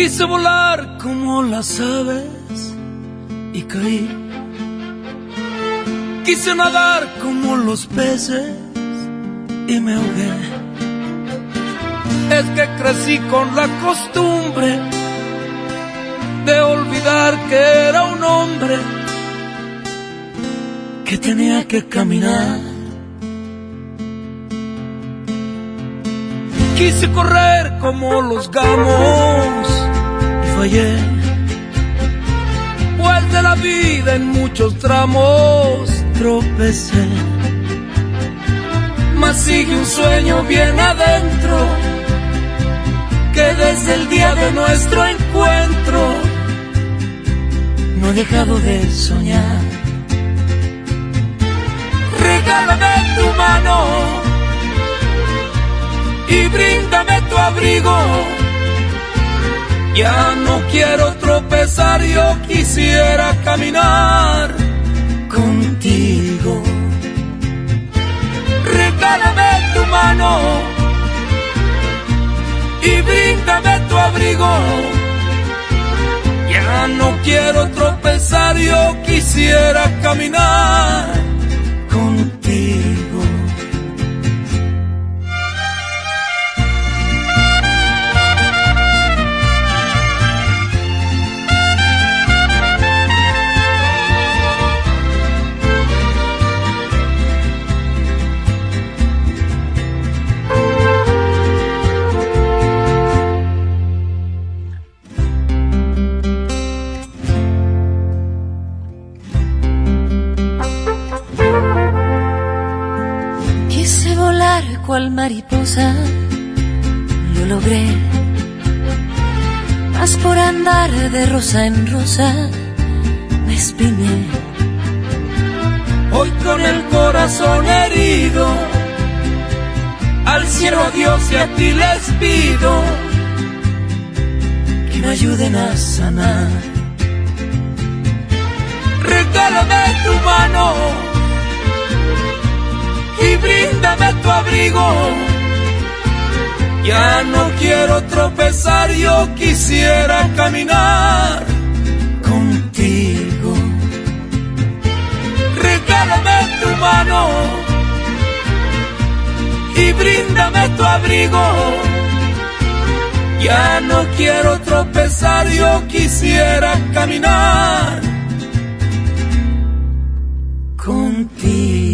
Quise volar como las aves y caí. Quise nadar como los peces y me ahogué. Es que crecí con la costumbre de olvidar que era un hombre que tenía que caminar. Quise correr como los gamos y fallé, pues de la vida en muchos tramos tropecé. Mas sigue un sueño bien adentro, que desde el día de nuestro encuentro no he dejado de soñar. Regálame tu mano y bríndame tu abrigo. Ya no quiero tropezar, yo quisiera caminar contigo. Regálame tu mano y bríndame tu abrigo. Ya no quiero tropezar, yo quisiera caminar contigo. Cual mariposa lo logré, mas por andar de rosa en rosa me espiné. Hoy con el corazón herido, al cielo a Dios y a ti les pido que me ayuden a sanar. Regálame tu mano y bríndame tu abrigo. Ya no quiero tropezar, yo quisiera caminar contigo. Regálame tu mano y bríndame tu abrigo. Ya no quiero tropezar, yo quisiera caminar contigo.